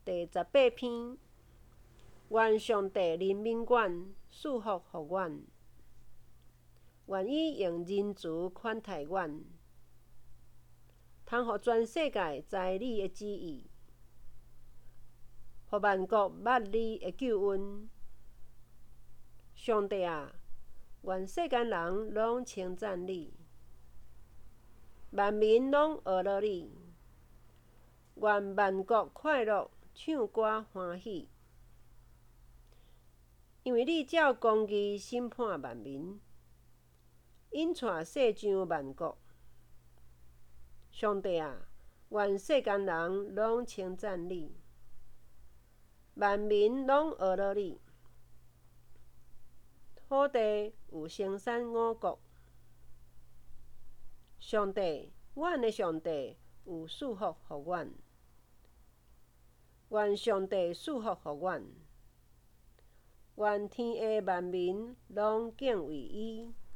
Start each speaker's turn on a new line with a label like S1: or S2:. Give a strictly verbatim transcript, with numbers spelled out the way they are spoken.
S1: 第十八篇，愿上帝人民阮赐福互阮，愿伊用仁慈款待阮，通互全世界知你的旨意，互万国捌你的救恩。上帝啊，愿世间人拢称赞你，万民拢学乐你，愿万国快乐，唱歌欢喜。因为你照公义审判万民，引带世上万国。上帝啊，愿世间人拢称赞你，万民拢学乐你。土地有生产五谷，上帝，阮的上帝有赐福互阮，愿上帝赐福互阮，愿天下万民拢敬畏伊。